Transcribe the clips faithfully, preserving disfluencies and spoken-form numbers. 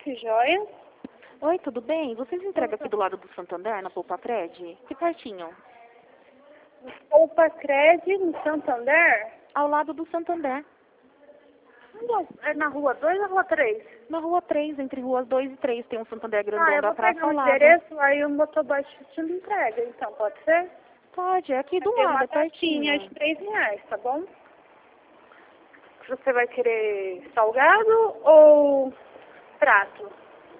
que joia. Oi, tudo bem? Vocês entregam aqui do lado do Santander, na Poupa Cred? Que pertinho? Poupa Cred, no Santander? Ao lado do Santander. É na rua dois ou rua três? Na rua três, entre ruas dois e três, tem um Santander grandão Ah, eu da vou praça pegar ao o lado. endereço, aí o motoboy te entrega, então, pode ser? Pode, é aqui do Tem lado, uma é taxinha pertinho. de três reais, tá bom? Você vai querer salgado ou prato?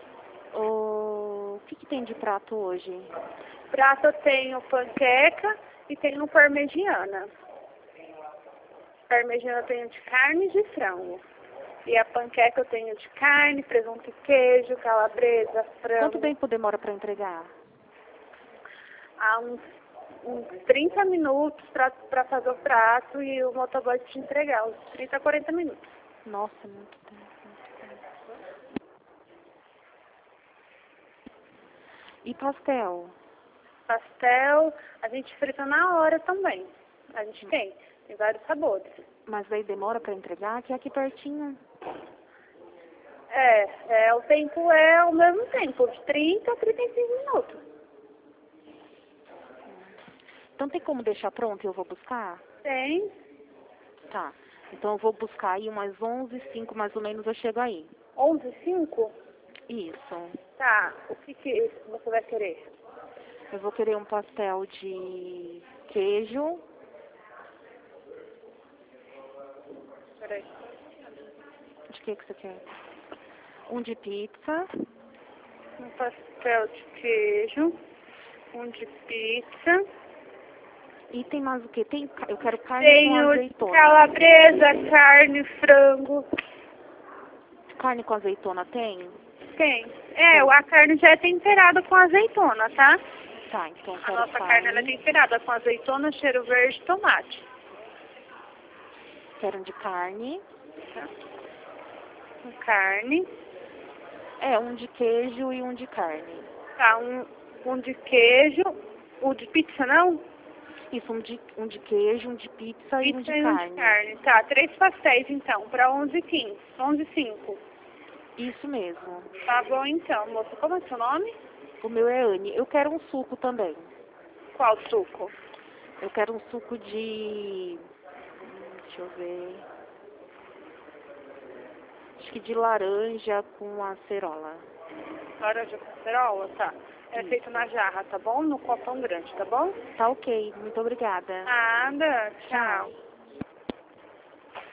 O que, que tem de prato hoje? Prato eu tenho panqueca e tenho parmegiana. Parmegiana eu tenho de carne e de frango. E a panqueca eu tenho de carne, presunto e queijo, calabresa, frango. Quanto tempo demora para entregar? Há uns, uns trinta minutos para fazer o prato e o motoboy te entregar, uns trinta a quarenta minutos. Nossa, muito tempo, muito tempo. E pastel? Pastel, a gente frita na hora também. A gente tem, tem vários sabores. Mas aí demora para entregar, que é aqui pertinho. É, é, o tempo é o mesmo tempo, de trinta a trinta e cinco minutos. Então tem como deixar pronto e eu vou buscar? Tem. Tá. Então eu vou buscar aí umas onze e cinco mais ou menos eu chego aí. onze e cinco? Isso. Tá. O que, que você vai querer? Eu vou querer um pastel de queijo. Peraí. De que que você quer? Um de pizza. Um pastel de queijo. Um de pizza. E tem mais o quê? Tem, ca- eu quero carne com Tenho azeitona. calabresa, carne, frango. Carne com azeitona tem? Tem. É, a carne já é temperada com azeitona, tá? Tá, então eu A quero nossa carne. carne ela é temperada com azeitona, cheiro verde e tomate. Quero um de carne. Tá? Com carne. É, um de queijo e um de carne. Tá, um, um de queijo. O de pizza não? Isso, um de, um de queijo, um de pizza e um Pizza de e um carne. de carne. Tá, três pastéis então, para onze e quinze. onze e cinco. Isso mesmo. Tá bom então, moça. Como é seu nome? O meu é Anne. Eu quero um suco também. Qual suco? Eu quero um suco de... hum, Deixa eu ver... Acho que de laranja com acerola. Laranja com cerola, tá. É Isso. feito na jarra, tá bom? No copão grande, tá bom? Tá ok. Muito obrigada. Nada, Tchau. tchau.